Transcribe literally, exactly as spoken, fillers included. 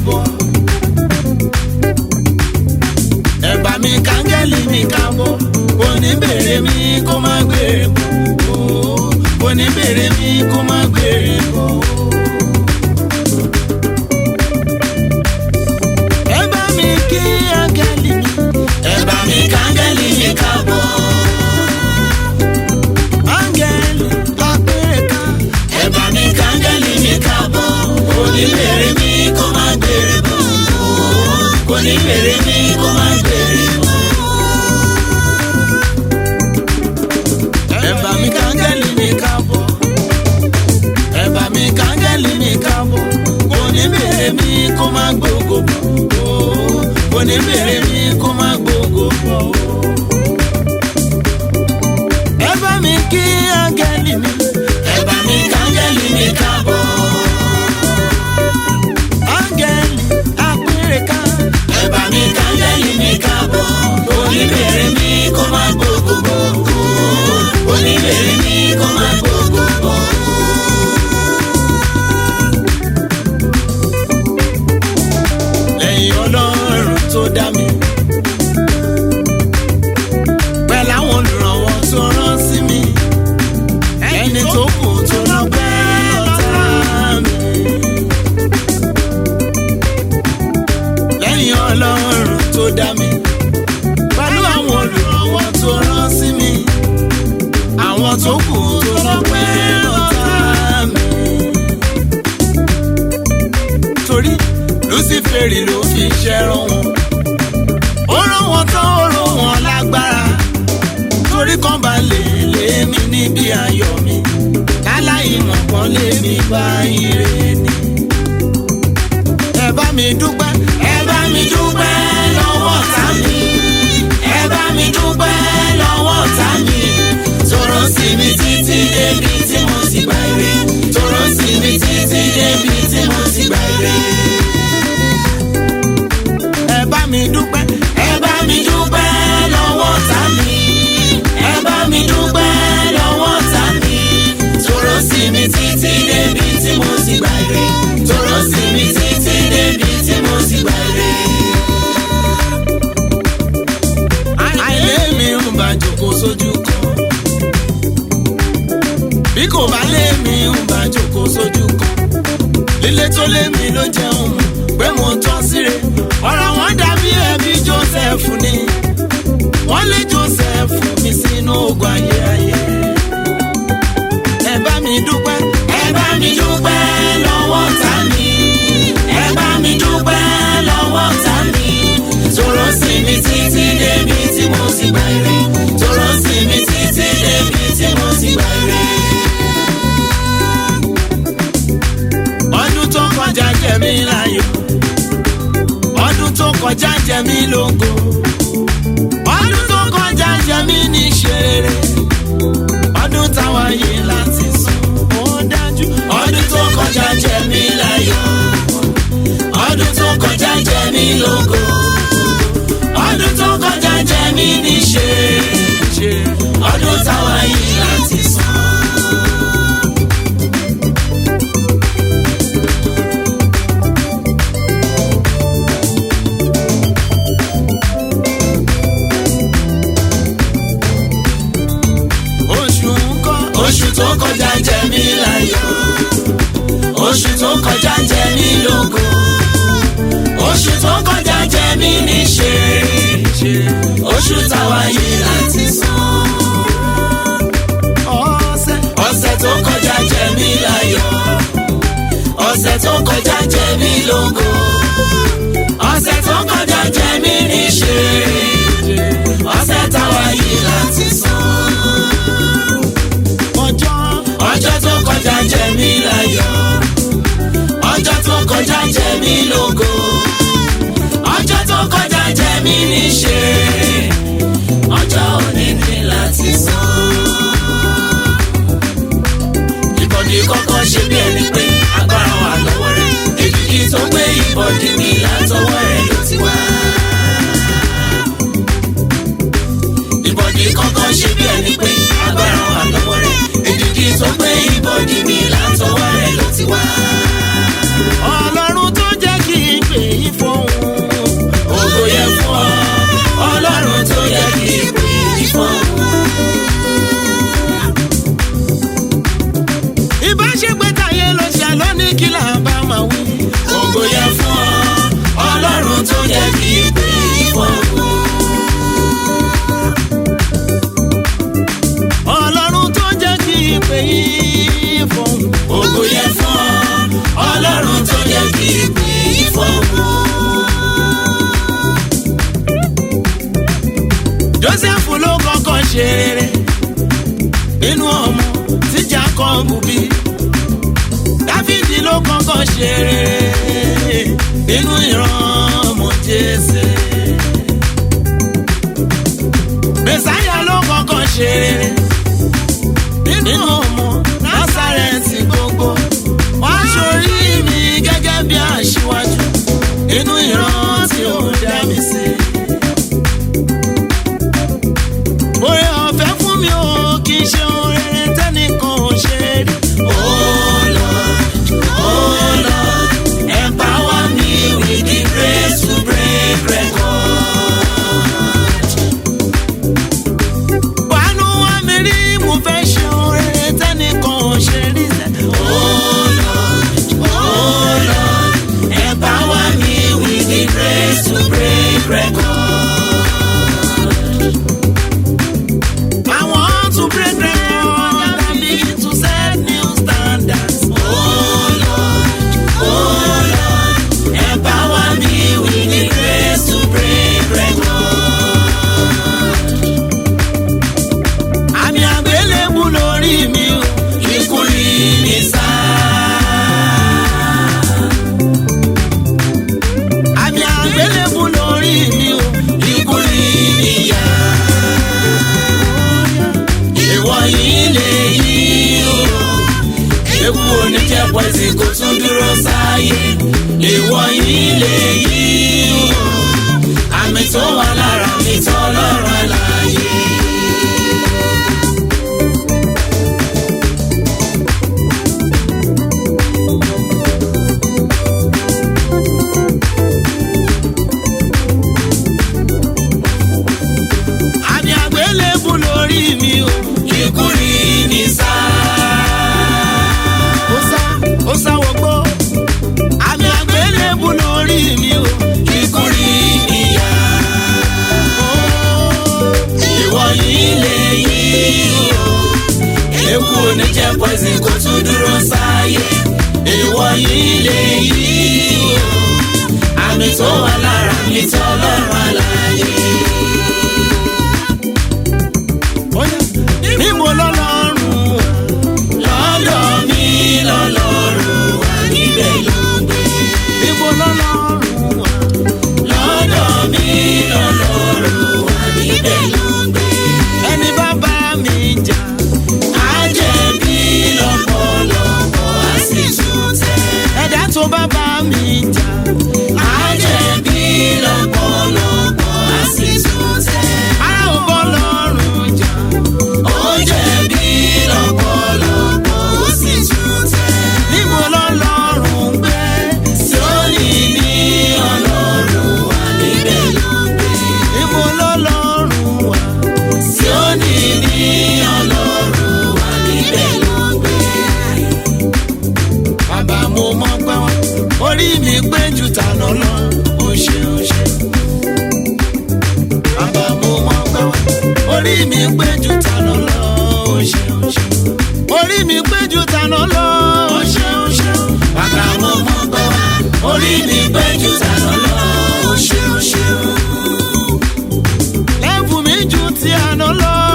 káàbọ̀. Ẹ bá mi kángẹ́lì mi káàbọ̀. Oníbèrè mi kó má gbèrè bọ̀. Oníbèrè mi kó má gbèrè bọ̀. Ẹ bá mi kí áńgẹ́lì mi. Ẹ bá mi kángẹ́lì mi káàbọ̀. Áńgẹ́lì lápẹ̀rẹ̀ ká. Ẹ bá mi kángẹ́lì mi káàbọ̀. Oníbèrè mi kó má gbèrè bọ̀. Oníbèrè mi kó má gbèrè bọ̀. Ẹ bá mi kángẹ́lì mi káàbọ̀. Ẹ bá mi kángẹ́lì mi káàbọ̀. Oníbèrè mi kó má gbógo bọ̀. Oníbèrè mi kó má gbógo bọ̀. Ẹ bá mi kí áńgẹ́lì mi. Ẹ bá mi kángẹ́lì mi káàbọ̀. Áńgẹ́lì àpèrè ká. Ẹ bá mi kángẹ́lì mi káàbọ̀. Oníbèrè mi kó má gbógo bọ̀. Oníbèrè mi kó má gbógo bọ̀. Lẹ́yìn Ọlọ́run tó dá mi, pẹ̀lú àwọn olùrànwọ́ tó rán sí mi, ẹni tó kù tó lọ́pẹ́ lọ́tà mi. Lẹ́yìn Ọlọ́run tó dá mi, pẹ̀lú àwọn olùrànwọ́ tó rán sí mi, àwọn tó kù tó lọ́pẹ́ lọ́tà mi. Torí Lúsíférì ló fi ṣẹ́rán wọn, ó rán wọn tán ó rán wọn lágbára, torí kán bá lè lé mi níbi ayọ̀ mi, láláì mọ̀ kán lé mi bá ire ni. Ẹ bá mi dúpẹ́, ẹ bá mi dúpẹ́ lọ́wọ́ ọ̀tá mi, ẹ bá mi dúpẹ́ lọ́wọ́ ọ̀tá mi, tòró sí mi títí débi tí mo ti gbà ire, tòró sí mi títí débi tí mo ti gbà ire. Ẹ bá mi dúpẹ́, ẹ bá mi dúpẹ́ lọ́wọ́ ọ̀tá mi, ẹ bá mi dúpẹ́ lọ́wọ́ ọ̀tá mi, tòró sí mi títí débi tí mo ti gbà ire, tòró sí mi títí débi tí mo ti gbà ire. Àìlè mi ń bá jókòó sójú kan, bí kò bá lé mi ń bá jókòó sójú kan, lílé tó lé mi ló jẹun pé mo tọ́ síre. Ọ̀rọ̀ wọn dàbí ẹbí Joseph ni, wọ́n lé Joseph mi sínú ogun ayé ayé. Ẹ bá mi dúpẹ́, ẹ bá mi dúpẹ́ lọ́wọ́ ọ̀tá mi, ẹ bá mi dúpẹ́ lọ́wọ́ ọ̀tá mi, tòró sí mi títí débi tí mo ti gbà ire, tòró sí mi títí débi tí mo ti gbà ire. Ọdún tó kọjá jẹ mí láyọ̀, ọdún tó kọjá jẹ mí lógo, ọdún tó kọjá jẹ mí ní ṣeré, ọdún táwa yìí láti sùn ó dájú. Ọdún tó kọjá jẹ mí láyọ̀, ọdún tó kọjá jẹ mí lógo, ọdún tó kọjá jẹ mí ní ṣeré, ọdún táwa yìí láti sùn. Oṣù tó kọjá jẹ mí láyọ̀, oṣù tó kọjá jẹ mí lógo, oṣù tó kọjá jẹ mí ní ṣeré, oṣù táwa yìí láti san. Ọ̀sẹ̀ ọ̀sẹ̀ tó kọjá jẹ mí láyọ̀, ọ̀sẹ̀ tó kọjá jẹ mí lógo, ọ̀sẹ̀ tó kọjá jẹ mí ní ṣeré, ọ̀sẹ̀ táwa yìí láti san. Ọjọ́ tó kọjá jẹ mí láyọ̀, ọjọ́ tó kọjá jẹ mí lógo, ọjọ́ tó kọjá jẹ mí ní ṣeré, ọjọ́ òní ní láti san. Ìbọ̀dì kọ́kọ́ ṣe bí ẹni pé agbára wà lọ́wọ́ rẹ̀, èkìkì tó gbé ìbọ̀dì mi látọwọ́ rẹ̀ ló ti wá. Ìbọ̀dì kọ́kọ́ ṣe bí ẹni pé agbára wà lọ́wọ́ rẹ̀, èkìkì tó gbé ìbọ̀dì mi látọwọ́ rẹ̀ ló ti wá. Ọlọ́run tó jẹ́ kí n pè Jákọ́bù bí. Dáfídì ló kọ́kọ́ ṣe rere nínú ìran ọmọ Jésè. Mèsáyà ló kọ́kọ́ ṣe rere nínú ọmọ Násárẹ́tì gbogbo. Wá sórí mi gẹ́gẹ́ bí aṣíwájú nínú ìran tí ó dá mi sí. Oore ọ̀fẹ́ fún mi ò kì í ṣe ohun rere tẹ́nìkan ò ṣe rí. Oh Lord, oh Lord, empower me with the grace to break record. Wàánú wá mi rí, mo fẹ́ ṣe ohun rere tẹ́nìkan ò ṣe rí. Oh Lord, oh Lord, empower me with the grace to break record. Pẹ̀sì kò tún dúró sáyé, ìwọ yìí lè yí o. Àmì tó wà lára mi tó lọ́rùn àlàyé. Àmì àgbélébù lórí mi o, ikú rí ní sáà. Ó sáwọ́gbó, àmì àgbélébù lórí mi o, ikú rí ìyà. Ìwọ yìí lè yí o, eku oníjẹ pẹ̀sì kò tún dúró sáyé. Ìwọ yìí lè yí o, àmì tó wà lára mi tó lọ́rùn àlàyé. Níbo lọ́lọ́run lọ́dọ̀ mi lọ́lọ́run wà níbẹ̀ ló ń gbé. Níbo lọ́lọ́run wà lọ́dọ̀ mi lọ́lọ́run wà níbẹ̀ ló ń gbé. Ẹni bá bá mi jà á jẹ̀bi lọ́pọ̀lọpọ̀ á sì tún tẹ̀. Ẹ̀dá tó bá bá mi jà á jẹ̀bi lọ́pọ̀lọpọ̀ á sì tún tẹ̀. Ara ò bọ́ lọ́rùn jà ó jẹ̀bi lọ́pọ̀lọpọ̀ ó sì tún tẹ̀. Níbo lọ́lọ́run gbé? Síónì ní Ọlọ́run wà níbẹ̀ ló ń gbé. Níbo lọ́lọ́run wà? Síónì ní Ọlọ́run wà níbẹ̀ ló ń gbé. Bàbá mo mọ̀ pé wọ́n orí mi pé jù tànà lọ, ó ṣe ó ṣe. Bàbá mo mọ̀ pé wọ́n orí mi pé jù tànà lọ, ó ṣe ó ṣe. Orí mi pé jù tànà lọ, ó ṣe ó ṣe. Bàbá mo mọ̀ pé wọ́n orí mi pé jù tànà lọ, ó ṣe ó ṣe. Lẹ́bùn mi jù ti àná lọ.